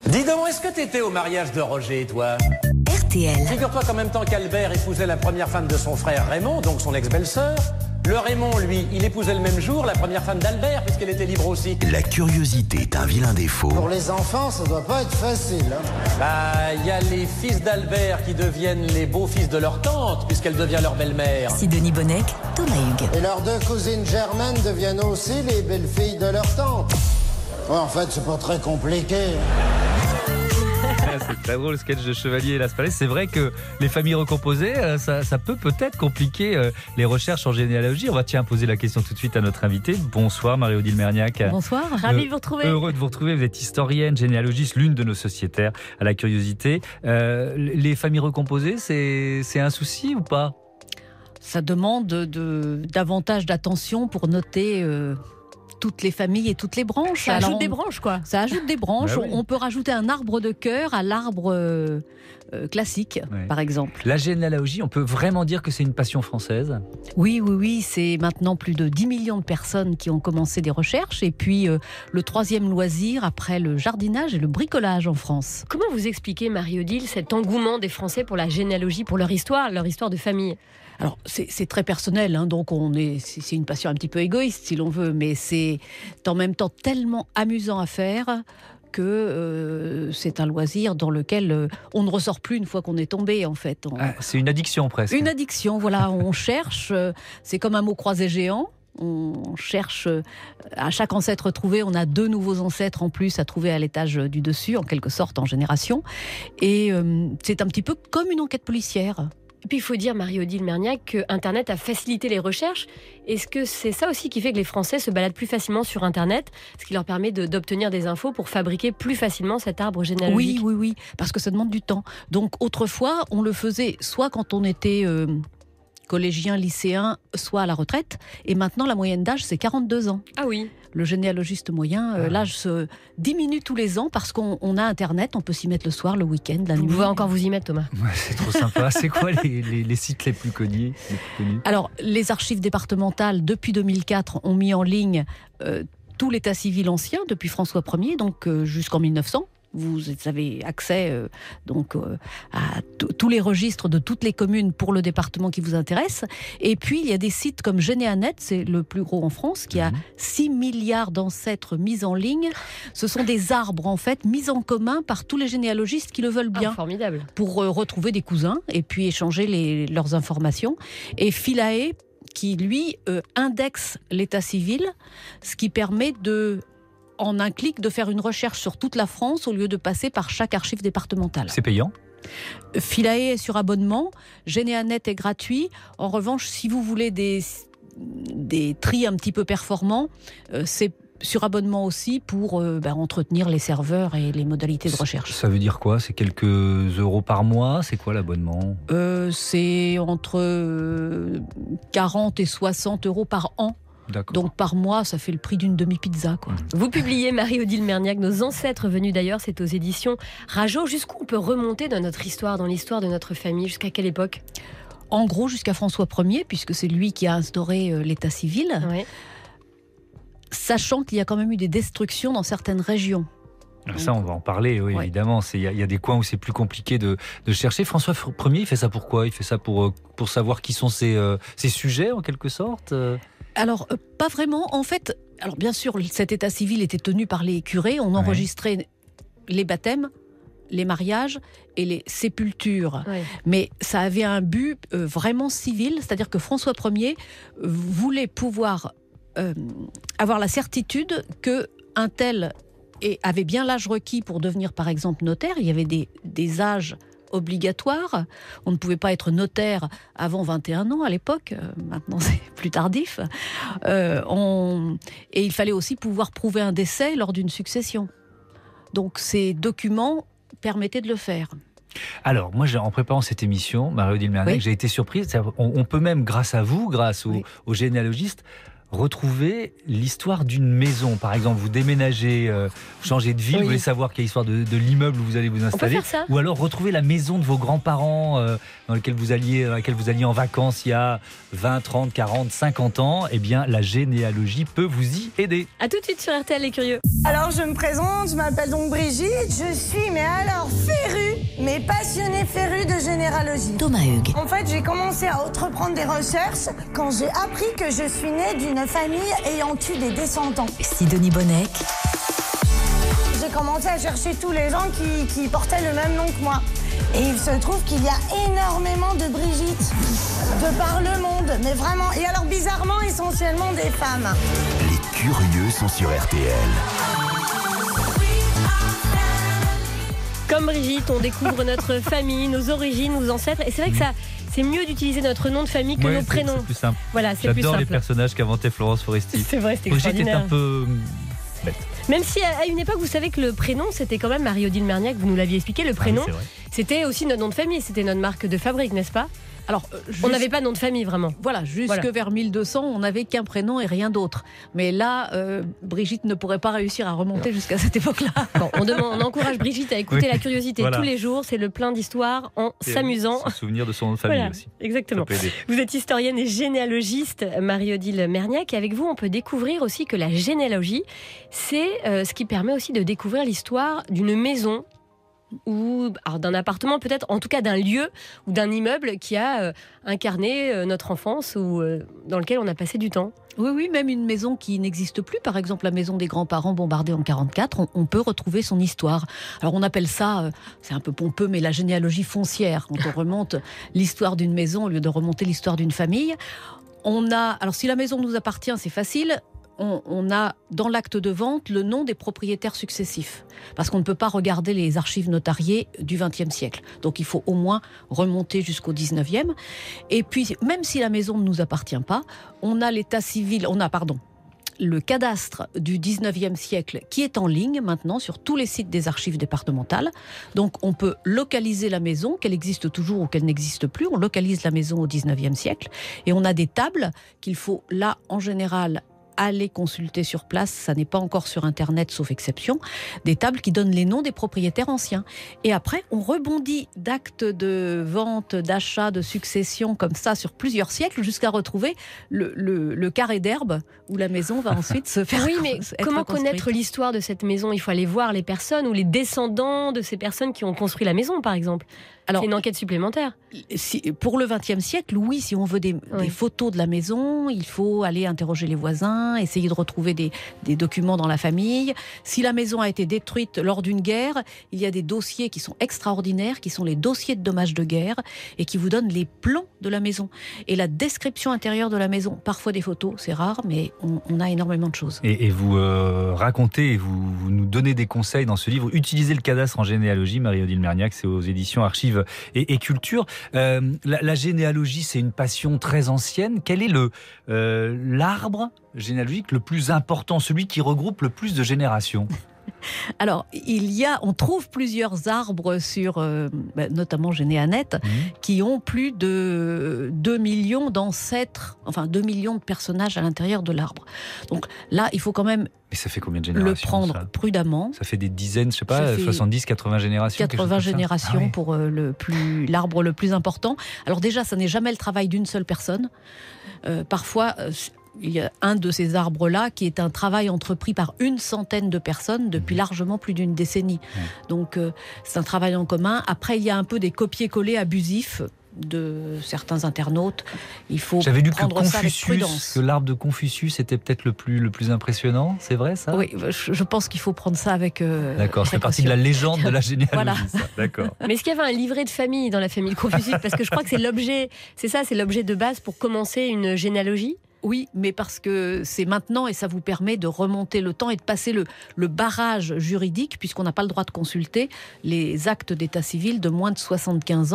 Dis donc, est-ce que t'étais au mariage de Roger, toi ? RTL. Figure-toi qu'en même temps qu'Albert épousait la première femme de son frère Raymond, donc son ex-belle-sœur, le Raymond, lui, il épousait le même jour la première femme d'Albert, puisqu'elle était libre aussi. La curiosité est un vilain défaut. Pour les enfants, ça doit pas être facile. Bah, il y a les fils d'Albert qui deviennent les beaux-fils de leur tante, puisqu'elle devient leur belle-mère. Sidonie Bonnec, Thomas Hugues. Et leurs deux cousines germaines deviennent aussi les belles-filles de leur tante. Ouais, en fait, c'est pas très compliqué. C'est très drôle le sketch de Chevalier et Las Palais. C'est vrai que les familles recomposées, ça peut peut-être compliquer les recherches en généalogie. On va poser la question tout de suite à notre invité. Bonsoir Marie-Odile Merniac. Bonsoir, ravi de vous retrouver. Heureux de vous retrouver. Vous êtes historienne, généalogiste, l'une de nos sociétaires à la curiosité. Les familles recomposées, c'est un souci ou pas ? Ça demande davantage d'attention pour noter toutes les familles et toutes les branches. Ça ajoute des branches, quoi. Ça ajoute des branches. Bah oui. On peut rajouter un arbre de cœur à l'arbre classique, Ouais. par exemple. La généalogie, on peut vraiment dire que c'est une passion française ? Oui. C'est maintenant plus de 10 millions de personnes qui ont commencé des recherches. Et puis, le troisième loisir après le jardinage et le bricolage en France. Comment vous expliquez, Marie-Odile, cet engouement des Français pour la généalogie, pour leur histoire de famille ? Alors, c'est très personnel, hein, donc c'est une passion un petit peu égoïste, si l'on veut, mais c'est en même temps tellement amusant à faire que c'est un loisir dans lequel on ne ressort plus une fois qu'on est tombé, en fait. C'est une addiction presque. Une addiction, voilà, on cherche, c'est comme un mot croisé géant. On cherche, à chaque ancêtre trouvé, on a 2 nouveaux ancêtres en plus à trouver à l'étage du dessus, en quelque sorte, en génération. Et c'est un petit peu comme une enquête policière. Et puis il faut dire, Marie-Odile Merniac, que Internet a facilité les recherches. Est-ce que c'est ça aussi qui fait que les Français se baladent plus facilement sur Internet, ce qui leur permet d'obtenir des infos pour fabriquer plus facilement cet arbre généalogique ? Oui, parce que ça demande du temps. Donc autrefois, on le faisait soit quand on était collégien, lycéen, soit à la retraite. Et maintenant, la moyenne d'âge, c'est 42 ans. Ah oui. Le généalogiste moyen, l'âge se diminue tous les ans parce qu'on a Internet, on peut s'y mettre le soir, le week-end, la nuit. Vous pouvez encore vous y mettre, Thomas. Ouais, c'est trop sympa. C'est quoi les sites les plus connus, Alors, les archives départementales, depuis 2004, ont mis en ligne tout l'état civil ancien, depuis François Ier, donc jusqu'en 1900. Vous avez accès à tous les registres de toutes les communes pour le département qui vous intéresse. Et puis, il y a des sites comme Généanet, c'est le plus gros en France, qui a 6 milliards d'ancêtres mis en ligne. Ce sont des arbres, en fait, mis en commun par tous les généalogistes qui le veulent bien. Formidable. Pour retrouver des cousins et puis échanger leurs informations. Et Philae, qui, lui, indexe l'état civil, ce qui permet en un clic, de faire une recherche sur toute la France au lieu de passer par chaque archive départementale. C'est payant ? Philae est sur abonnement, Généanet est gratuit. En revanche, si vous voulez des tris un petit peu performants, c'est sur abonnement aussi pour entretenir les serveurs et les modalités de recherche. Ça veut dire quoi ? C'est quelques euros par mois ? C'est quoi l'abonnement ? C'est entre 40 et 60 euros par an. D'accord. Donc par mois, ça fait le prix d'une demi-pizza, quoi. Vous publiez, Marie-Odile Merniac, Nos ancêtres venus d'ailleurs, c'est aux éditions Rageot. Jusqu'où on peut remonter dans notre histoire, dans l'histoire de notre famille ? Jusqu'à quelle époque ? En gros, jusqu'à François Ier, puisque c'est lui qui a instauré l'état civil, sachant qu'il y a quand même eu des destructions dans certaines régions. Ça, on va en parler, oui, évidemment. Il y a des coins où c'est plus compliqué de chercher. François Ier, il fait ça pourquoi ? Il fait ça pour savoir qui sont ses sujets, en quelque sorte ? Alors, pas vraiment. En fait, alors bien sûr, cet état civil était tenu par les curés. On enregistrait les baptêmes, les mariages et les sépultures. Ouais. Mais ça avait un but vraiment civil, c'est-à-dire que François Ier voulait pouvoir avoir la certitude qu'un tel avait bien l'âge requis pour devenir, par exemple, notaire. Il y avait des âges obligatoire. On ne pouvait pas être notaire avant 21 ans à l'époque. Maintenant, c'est plus tardif. Et il fallait aussi pouvoir prouver un décès lors d'une succession. Donc, ces documents permettaient de le faire. Alors, moi, en préparant cette émission, Marie-Odile Merniac, j'ai été surprise. On peut même, grâce à vous, grâce aux généalogistes, retrouver l'histoire d'une maison. Par exemple, vous déménagez, vous changez de ville, vous voulez savoir quelle est l'histoire de l'immeuble où vous allez vous installer. On peut faire ça. Ou alors retrouver la maison de vos grands-parents dans laquelle vous alliez en vacances il y a 20, 30, 40, 50 ans. Eh bien, la généalogie peut vous y aider. A tout de suite sur RTL, les curieux. Alors je me présente, je m'appelle donc Brigitte, je suis passionnée férue de généalogie. Thomas Hugues. En fait, j'ai commencé à entreprendre des recherches quand j'ai appris que je suis née d'une famille ayant eu des descendants. Sidonie Bonnec. J'ai commencé à chercher tous les gens qui portaient le même nom que moi. Et il se trouve qu'il y a énormément de Brigitte de par le monde, mais vraiment. Et alors bizarrement, essentiellement des femmes. Les curieux sont sur RTL. Comme Brigitte, on découvre notre famille, nos origines, nos ancêtres. Et c'est vrai que c'est mieux d'utiliser notre nom de famille que nos prénoms. C'est plus simple. Voilà, c'est plus simple. J'adore les personnages qu'inventait Florence Foresti. C'est vrai, c'est Brigitte extraordinaire. est un peu bête. Même si à une époque, vous savez que le prénom, c'était quand même Marie-Odile Merniac, vous nous l'aviez expliqué, le prénom, Ah oui, c'était aussi notre nom de famille, c'était notre marque de fabrique, n'est-ce pas ? Alors, on n'avait pas de nom de famille, vraiment. Voilà, jusque vers 1200, on n'avait qu'un prénom et rien d'autre. Mais là, Brigitte ne pourrait pas réussir à remonter jusqu'à cette époque-là. Bon, on encourage Brigitte à écouter la curiosité tous les jours. C'est le plein d'histoires en s'amusant. Se souvenir de son nom de famille aussi. Exactement. Vous êtes historienne et généalogiste, Marie-Odile Merniac. Et avec vous, on peut découvrir aussi que la généalogie, c'est ce qui permet aussi de découvrir l'histoire d'une maison ou d'un appartement peut-être, en tout cas d'un lieu ou d'un immeuble qui a incarné notre enfance ou dans lequel on a passé du temps. Oui, même une maison qui n'existe plus, par exemple la maison des grands-parents bombardée en 44, on peut retrouver son histoire. Alors on appelle ça, c'est un peu pompeux, mais la généalogie foncière, quand on remonte l'histoire d'une maison au lieu de remonter l'histoire d'une famille. Alors si la maison nous appartient, c'est facile. On a dans l'acte de vente le nom des propriétaires successifs. Parce qu'on ne peut pas regarder les archives notariées du XXe siècle. Donc il faut au moins remonter jusqu'au XIXe. Et puis, même si la maison ne nous appartient pas, on a l'état civil, le cadastre du XIXe siècle qui est en ligne maintenant sur tous les sites des archives départementales. Donc on peut localiser la maison, qu'elle existe toujours ou qu'elle n'existe plus. On localise la maison au XIXe siècle. Et on a des tables qu'il faut là, en général, aller consulter sur place, ça n'est pas encore sur Internet, sauf exception, des tables qui donnent les noms des propriétaires anciens. Et après, on rebondit d'actes de vente, d'achat, de succession, comme ça, sur plusieurs siècles, jusqu'à retrouver le carré d'herbe où la maison va ensuite se faire. Oui, mais comment connaître l'histoire de cette maison ? Il faut aller voir les personnes ou les descendants de ces personnes qui ont construit la maison, par exemple. Alors, c'est une enquête supplémentaire. Pour le XXe siècle, oui, si on veut des photos de la maison, il faut aller interroger les voisins, essayer de retrouver des documents dans la famille. Si la maison a été détruite lors d'une guerre, il y a des dossiers qui sont extraordinaires, qui sont les dossiers de dommages de guerre, et qui vous donnent les plans de la maison. Et la description intérieure de la maison, parfois des photos, c'est rare, mais on a énormément de choses. Et vous racontez, vous nous donnez des conseils dans ce livre. Utilisez le cadastre en généalogie, Marie-Odile Merniac, c'est aux éditions Archives et Culture. La généalogie, c'est une passion très ancienne. Quel est l'arbre généalogique le plus important, celui qui regroupe le plus de générations ? Alors, on trouve plusieurs arbres sur, notamment Généanet, qui ont plus de 2 millions d'ancêtres, 2 millions de personnages à l'intérieur de l'arbre. Donc là, il faut quand même mais ça fait combien de générations, le prendre prudemment. Ça fait des dizaines, 70, 80 générations. 80 générations pour l'arbre le plus important. Alors déjà, ça n'est jamais le travail d'une seule personne. Parfois, il y a un de ces arbres-là qui est un travail entrepris par une centaine de personnes depuis largement plus d'une décennie. Donc c'est un travail en commun. Après, il y a un peu des copier-coller abusifs de certains internautes. Il faut prendre ça avec prudence. Que l'arbre de Confucius était peut-être le plus impressionnant, c'est vrai ça ? Oui, je pense qu'il faut prendre ça avec d'accord, c'est partie de la légende de la généalogie. Voilà. Ça. D'accord. Mais est-ce qu'il y avait un livret de famille dans la famille Confucius ? Parce que je crois que c'est l'objet de base pour commencer une généalogie. Oui, mais parce que c'est maintenant et ça vous permet de remonter le temps et de passer le barrage juridique, puisqu'on n'a pas le droit de consulter les actes d'état civil de moins de 75 ans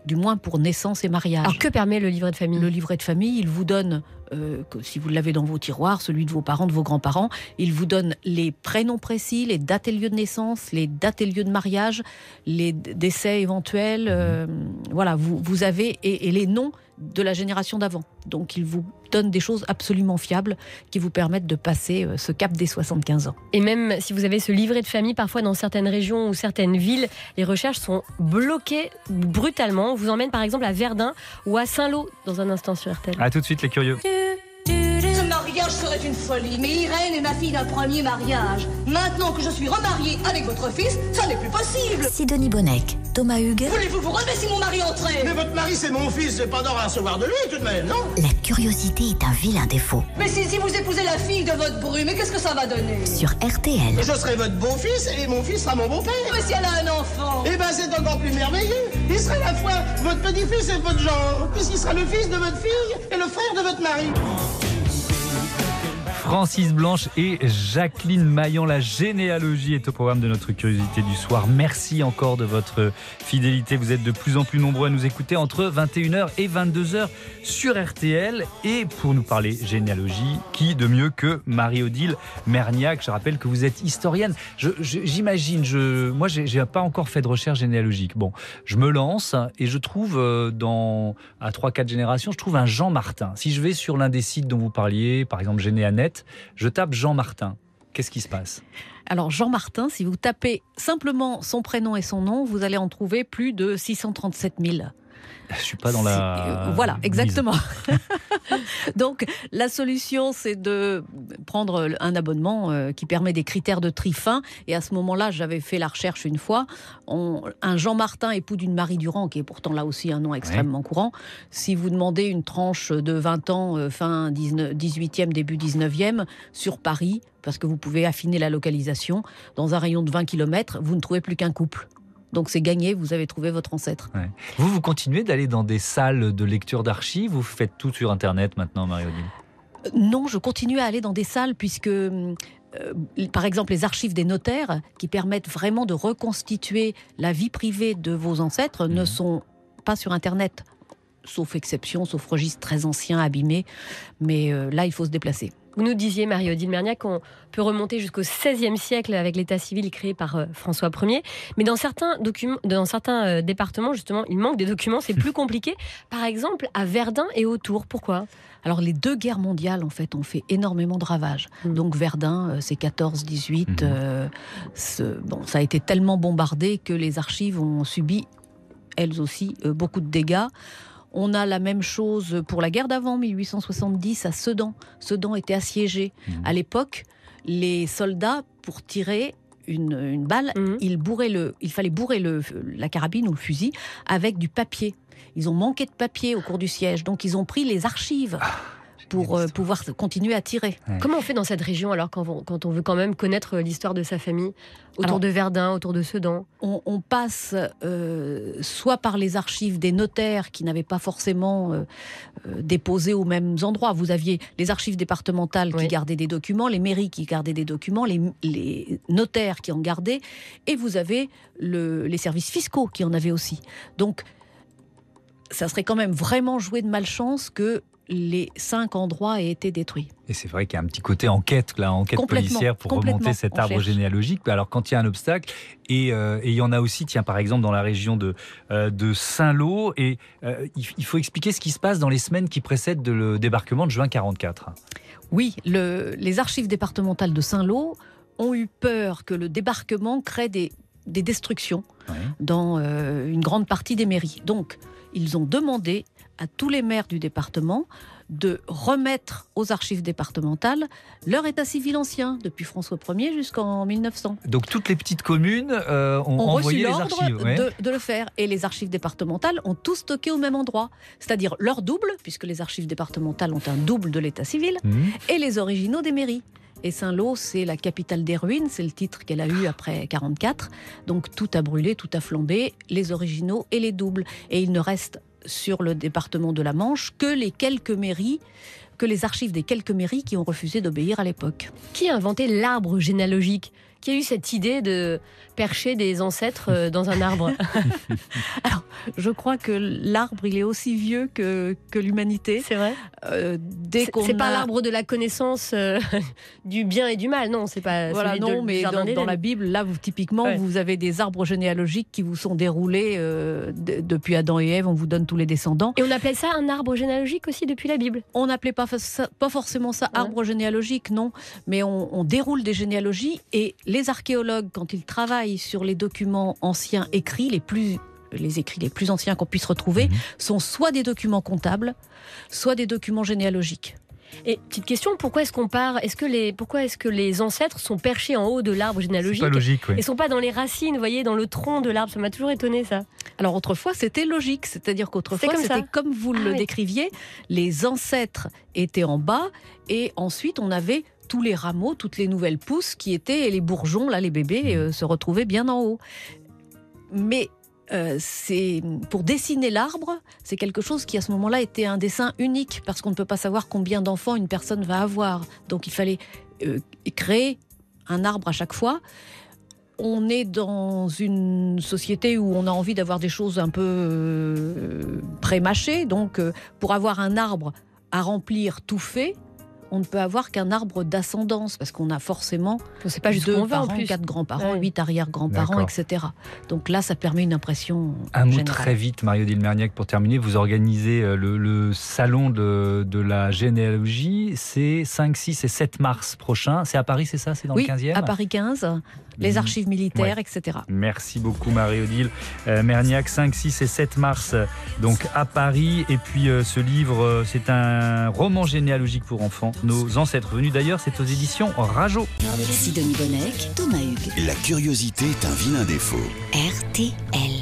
du moins pour naissance et mariage. Alors que permet le livret de famille ? Le livret de famille, il vous donne, si vous l'avez dans vos tiroirs, celui de vos parents, de vos grands-parents, il vous donne les prénoms précis, les dates et lieux de naissance, les dates et lieux de mariage, les décès éventuels, voilà, vous avez, et les noms de la génération d'avant. Donc il vous donne des choses absolument fiables qui vous permettent de passer ce cap des 75 ans. Et même si vous avez ce livret de famille, parfois dans certaines régions ou certaines villes, les recherches sont bloquées brutalement. On vous emmène par exemple à Verdun ou à Saint-Lô dans un instant sur RTL. À tout de suite les curieux. Ce mariage serait une folie, mais Irène est ma fille d'un premier mariage. Maintenant que je suis remariée avec votre fils, ça n'est plus possible. Sidonie Bonnec, Thomas Hugues. Voulez-vous vous relever si mon mari entrait? Mais votre mari, c'est mon fils, c'est pas d'or à recevoir de lui, tout de même, non? La curiosité est un vilain défaut. Mais si vous épousez la fille de votre bru, mais qu'est-ce que ça va donner? Sur RTL. Je serai votre beau-fils et mon fils sera mon beau-père. Mais si elle a un enfant? Eh ben, c'est encore plus merveilleux. Il sera à la fois votre petit-fils et votre genre, puisqu'il sera le fils de votre fille et le frère de votre mari. Francis Blanche et Jacqueline Maillan. La généalogie est au programme de notre curiosité du soir. Merci encore de votre fidélité. Vous êtes de plus en plus nombreux à nous écouter entre 21h et 22h sur RTL. Et pour nous parler généalogie, qui de mieux que Marie-Odile Merniac? Je rappelle que vous êtes historienne. J'imagine, moi j'ai pas encore fait de recherche généalogique. Bon, je me lance et je trouve à 3-4 générations, je trouve un Jean Martin. Si je vais sur l'un des sites dont vous parliez, par exemple Généanet, je tape Jean Martin. Qu'est-ce qui se passe? Alors Jean Martin, si vous tapez simplement son prénom et son nom, vous allez en trouver plus de 637 000. Je suis pas dans la... voilà, exactement. Donc, la solution, c'est de prendre un abonnement qui permet des critères de tri fins. Et à ce moment-là, j'avais fait la recherche une fois. Un Jean Martin, époux d'une Marie Durand, qui est pourtant là aussi un nom extrêmement courant. Si vous demandez une tranche de 20 ans, fin 18e, début 19e, sur Paris, parce que vous pouvez affiner la localisation, dans un rayon de 20 km, vous ne trouvez plus qu'un couple. Donc c'est gagné, vous avez trouvé votre ancêtre. Ouais. Vous continuez d'aller dans des salles de lecture d'archives? Vous faites tout sur Internet maintenant, Marie-Odile? Non, je continue à aller dans des salles puisque, par exemple, les archives des notaires, qui permettent vraiment de reconstituer la vie privée de vos ancêtres, ne sont pas sur Internet. Sauf exception, sauf registre très ancien, abîmé. Mais là, il faut se déplacer. Vous nous disiez, Marie-Odile Merniac, qu'on peut remonter jusqu'au XVIe siècle avec l'état civil créé par François Ier. Mais dans certains départements, justement, il manque des documents, c'est plus compliqué. Par exemple, à Verdun et autour. Pourquoi ? Alors, les 2 guerres mondiales, en fait, ont fait énormément de ravages. Donc, Verdun, c'est 14-18. Ça a été tellement bombardé que les archives ont subi, elles aussi, beaucoup de dégâts. On a la même chose pour la guerre d'avant, 1870, à Sedan. Sedan était assiégé. À l'époque, les soldats, pour tirer une balle, il fallait bourrer la carabine ou le fusil avec du papier. Ils ont manqué de papier au cours du siège, donc ils ont pris les archives pour pouvoir continuer à tirer. Ouais. Comment on fait dans cette région alors quand on veut quand même connaître l'histoire de sa famille autour de Verdun, autour de Sedan? On passe soit par les archives des notaires qui n'avaient pas forcément déposé aux mêmes endroits. Vous aviez les archives départementales qui gardaient des documents, les mairies qui gardaient des documents, les notaires qui en gardaient, et vous avez les services fiscaux qui en avaient aussi. Donc, ça serait quand même vraiment jouer de malchance que les 5 endroits aient été détruits. Et c'est vrai qu'il y a un petit côté enquête policière pour remonter cet arbre généalogique. Alors quand il y a un obstacle, et il y en a aussi, par exemple dans la région de Saint-Lô, et il faut expliquer ce qui se passe dans les semaines qui précèdent le débarquement de juin 44. Oui, les archives départementales de Saint-Lô ont eu peur que le débarquement crée des destructions dans une grande partie des mairies. Donc, ils ont demandé à tous les maires du département de remettre aux archives départementales leur état civil ancien, depuis François Ier jusqu'en 1900. Donc toutes les petites communes ont envoyé les archives. De le faire. Et les archives départementales ont tout stocké au même endroit. C'est-à-dire leur double, puisque les archives départementales ont un double de l'état civil, et les originaux des mairies. Et Saint-Lô, c'est la capitale des ruines, c'est le titre qu'elle a eu après 1944. Donc tout a brûlé, tout a flambé, les originaux et les doubles. Et il ne reste sur le département de la Manche que les archives des quelques mairies qui ont refusé d'obéir à l'époque. Qui a inventé l'arbre généalogique Qui a eu cette idée de percher des ancêtres dans un arbre? Alors, je crois que l'arbre, il est aussi vieux que l'humanité. C'est vrai. C'est pas l'arbre de la connaissance du bien et du mal, non. C'est pas. Voilà, non, mais dans la Bible, là, typiquement, vous avez des arbres généalogiques qui vous sont déroulés depuis Adam et Ève. On vous donne tous les descendants. Et on appelait ça un arbre généalogique aussi depuis la Bible? On n'appelait pas forcément ça arbre généalogique, non. Mais on déroule des généalogies et les archéologues, quand ils travaillent sur les documents anciens écrits, les écrits les plus anciens qu'on puisse retrouver, sont soit des documents comptables, soit des documents généalogiques. Et petite question, pourquoi est-ce qu'on part? Pourquoi est-ce que les ancêtres sont perchés en haut de l'arbre généalogique? C'est pas logique, oui. Et sont pas dans les racines, vous voyez, dans le tronc de l'arbre? Ça m'a toujours étonné, ça. Alors autrefois, c'était logique, c'est-à-dire qu'autrefois, c'était comme vous le décriviez, les ancêtres étaient en bas et ensuite on avait tous les rameaux, toutes les nouvelles pousses qui étaient, et les bourgeons, là, les bébés, se retrouvaient bien en haut. Mais pour dessiner l'arbre, c'est quelque chose qui à ce moment-là était un dessin unique, parce qu'on ne peut pas savoir combien d'enfants une personne va avoir. Donc il fallait créer un arbre à chaque fois. On est dans une société où on a envie d'avoir des choses un peu pré-mâchées. Donc pour avoir un arbre à remplir tout fait, on ne peut avoir qu'un arbre d'ascendance, parce qu'on a forcément 2 parents, 4 grands-parents, 8 arrière-grands-parents, etc. Donc là, ça permet une impression Un mot générale. très vite, Marie-Odile Merniac, pour terminer. Vous organisez le salon de la généalogie. C'est 5, 6 et 7 mars prochain. C'est à Paris, c'est ça? C'est dans le 15e? À Paris 15, les archives militaires, etc. Merci beaucoup, Marie-Odile Merniac. 5, 6 et 7 mars, donc à Paris. Et puis ce livre, c'est un roman généalogique pour enfants. Nos ancêtres venus d'ailleurs, c'est aux éditions Rageot. Sidonie Bonnec, Thomas Hugues. La curiosité est un vilain défaut. RTL.